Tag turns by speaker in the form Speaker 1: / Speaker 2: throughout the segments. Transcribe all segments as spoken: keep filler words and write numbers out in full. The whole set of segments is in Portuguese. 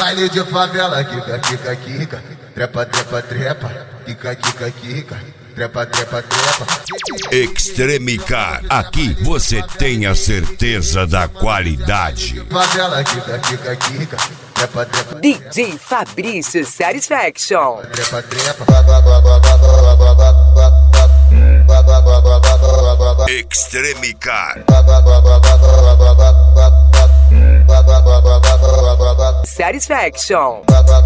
Speaker 1: baile de favela, quica, quica, quica, trepa, trepa, trepa, quica, quica, quica, trepa, trepa, trepa.
Speaker 2: Extremicar, aqui você tem a certeza da qualidade.
Speaker 1: Favela, quica, quica, quica, trepa, trepa.
Speaker 3: D J Fabrício Satisfaction.
Speaker 1: Trepa, trepa.
Speaker 2: Extremicar.
Speaker 3: Satisfaction.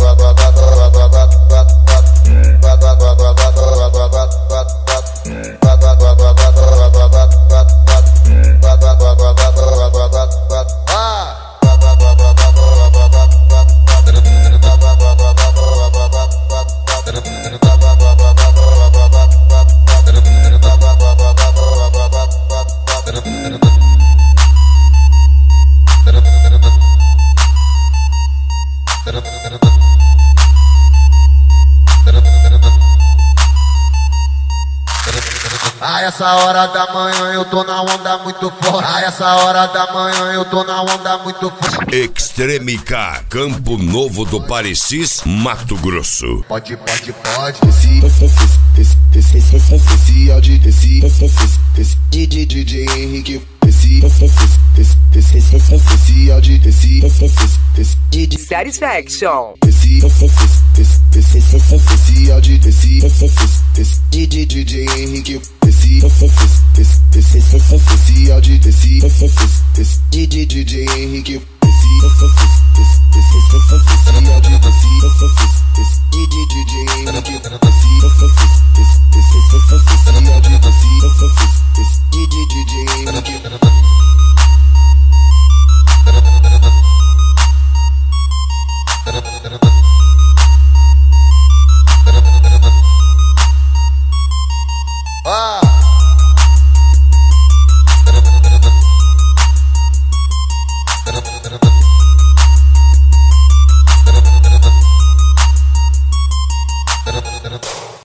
Speaker 1: A essa hora da manhã eu tô na onda muito forte. A essa hora da manhã eu tô na onda muito forte.
Speaker 2: Extremicar, Campo Novo do Parecis, Mato Grosso.
Speaker 1: Pode, pode, pode.
Speaker 4: Desci, desci, desci, desci, desci, áudio, desci, desci, desci, D J Henrique, desci, desci, desci, desci, desci, áudio, desci, desci, desci,
Speaker 3: Satisfaction.
Speaker 4: desci, desci, desci, desci, desci, áudio, desci, desci, desci, D J Henrique, desci, desci, desci, desci, desci, áudio, desci, desci, desci, D J Henrique, desci, desci, desci,